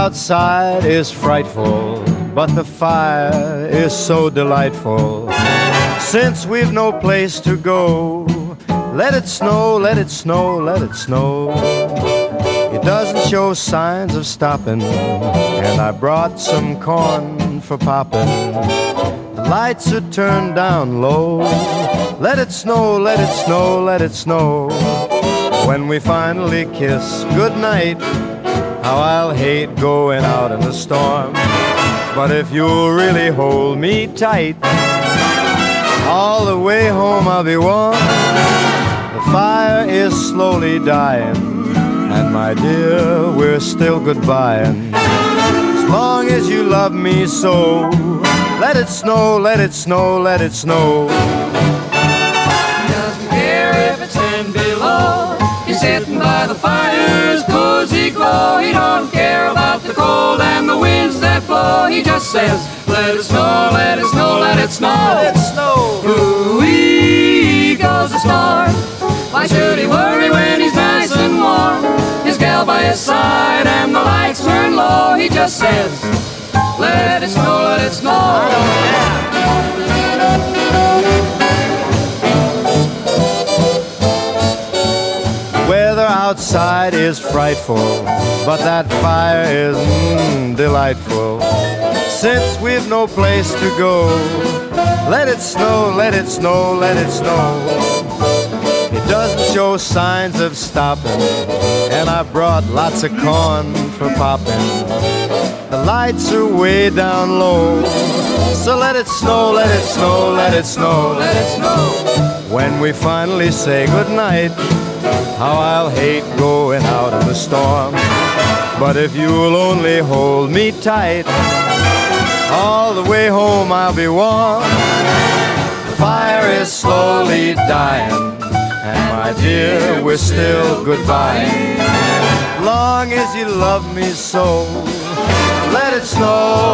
outside is frightful, but the fire is so delightful. Since we've no place to go, let it snow, let it snow, let it snow. It doesn't show signs of stopping, and I brought some corn for popping. The lights are turned down low. Let it snow, let it snow, let it snow. When we finally kiss goodnight, how I'll hate going out in the storm. But if you'll really hold me tight, all the way home I'll be warm. The fire is slowly dying, and my dear, we're still goodbying. As long as you love me so, let it snow, let it snow, let it snow. He doesn't care if it's 10 below. He's sitting by the fire's cozy glow. He don't care about the cold and the winds that blow. He just says, let it snow, let it snow, let it snow. Let it snow. Ooh-wee goes the storm. Why should he worry when he's nice and warm? His gal by his side and the lights turn low. He just says, let it snow, let it snow. Weather outside is frightful, but that fire is delightful. Since we've no place to go, let it snow, let it snow, let it snow. It doesn't show signs of stopping, and I brought lots of corn for popping. The lights are way down low, so let it snow, let it snow, let it snow, let it snow. When we finally say goodnight, how I'll hate going out in the storm. But if you'll only hold me tight, all the way home I'll be warm. The fire is slowly dying, and my dear, we're still goodbye. Long as you love me so, let it snow,